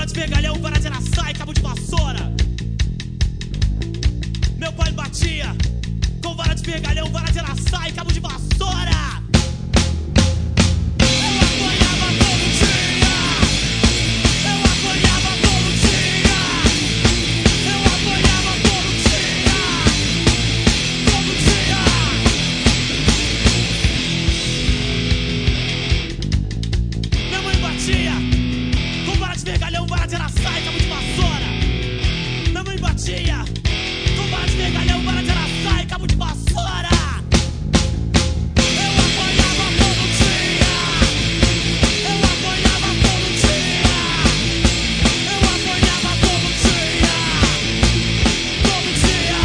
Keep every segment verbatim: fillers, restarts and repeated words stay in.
de vergalhão, vara de araçá e cabo de vassoura. Meu pai batia com vara de vergalhão, vara de araçá e cabo de vassoura. Eu apanhava todo dia. Eu apanhava todo dia. Eu apanhava todo dia. Todo dia. Minha mãe batia com vara de vergalhão, vara de araçá e cabo de vassoura. Minha mãe batia com vara de vergalhão, vara de araçá e cabo de vassoura. Eu apanhava todo dia. Eu apanhava todo dia. Eu apanhava todo dia. Todo dia.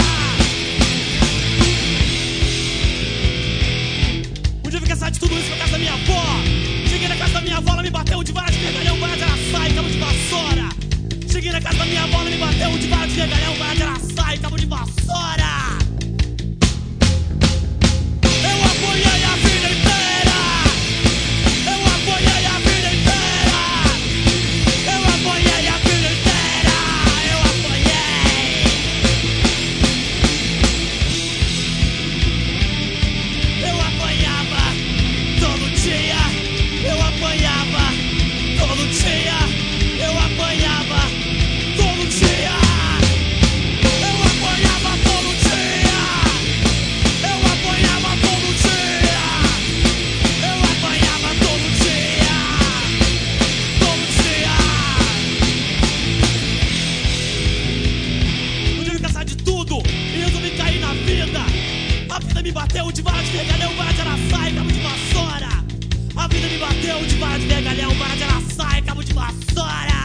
Um dia eu fiquei de tudo isso pra casa da minha avó. Cheguei na casa da minha avó, ela me bateu de vara de vergalhão, vara de araçá e cabo de vassoura. Cheguei na casa da minha avó, ela me bateu de vara de vergalhão, vara de araçá e cabo de vassoura. Eu apanhei a vida inteira. Eu apanhei a vida inteira. Eu apanhei a vida inteira. Eu apanhei. Eu apanhava todo dia. Eu apanhava todo dia. Eu apanhava todo dia. Eu apanhava todo dia. Eu apanhava todo dia. Eu apanhava todo dia. Todo dia. Um dia eu fiquei cansado de tudo e resolvi cair na vida. A vida me bateu de vara de vergalhão, vara de araçá e cabo de vassoura. A vida me bateu de vara de vergalhão, vara de araçá e cabo de vassoura.